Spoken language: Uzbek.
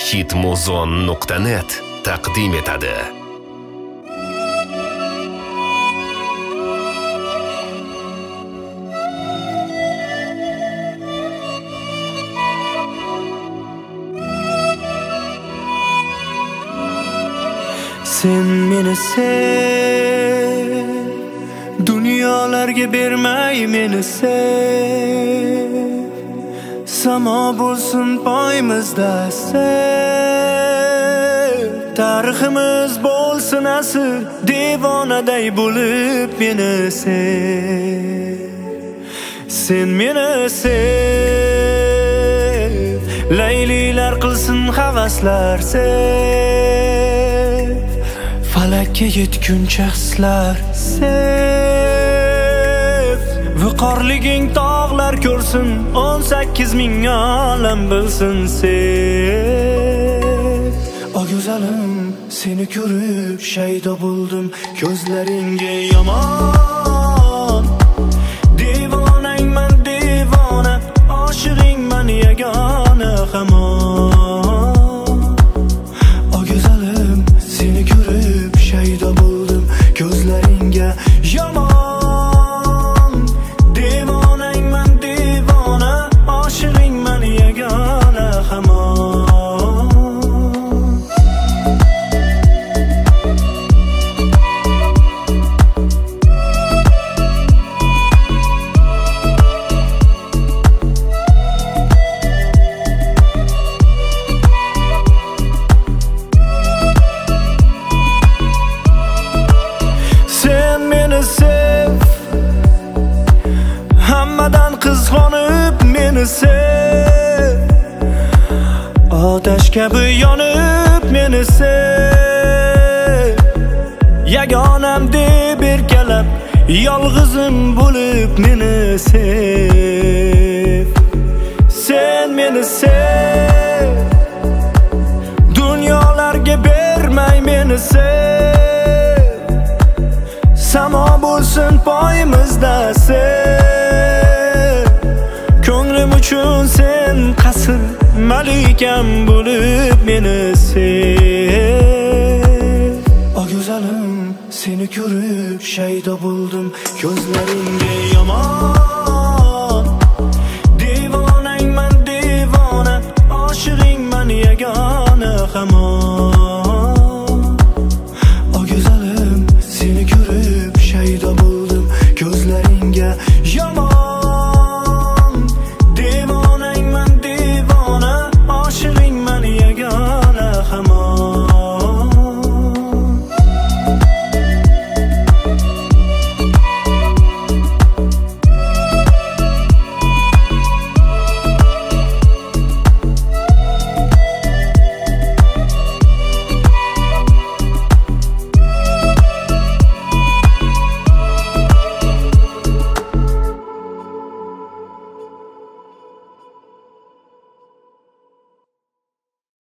hitmuzon.net taqdim etadi. Sen meni sev, dunyolarga bermay meni sev. Samo bo'lsin poymizda sev. Tariximiz bo'lsin asr, devonaday bo'lib meni sev. Sen meni sev, laylilar qilsin havaslar sev. Falakka yetguncha hislar sev. Viqorliging tog'lar ko'rsin, 18 ming olam bilsin sev. O go'zalim, seni ko'rib shaydo bo'ldim, ko'zlaringga yomon. Devonangman devona, oshig'ingman yagona hamon. O go'zalim, seni ko'rib shaydo bo'ldim, ko'zlaringga yomon. Devonangman devona, oshig'ingman yagona hamon. Hammadan qizg'onib meni sev. Otash kabi yonib meni sev. Yagonam deb erkalab, yolg'izim bo'lib meni sev. Sen meni sev, dunyolarga bermay meni sev. Samo bo'lsin poyimizda sev. Ko'nglim uchun sen qasr, malikam bo'lib meni sev. O go'zalim, seni ko'rib shaydo bo'ldim, ko'zlaringga yomon.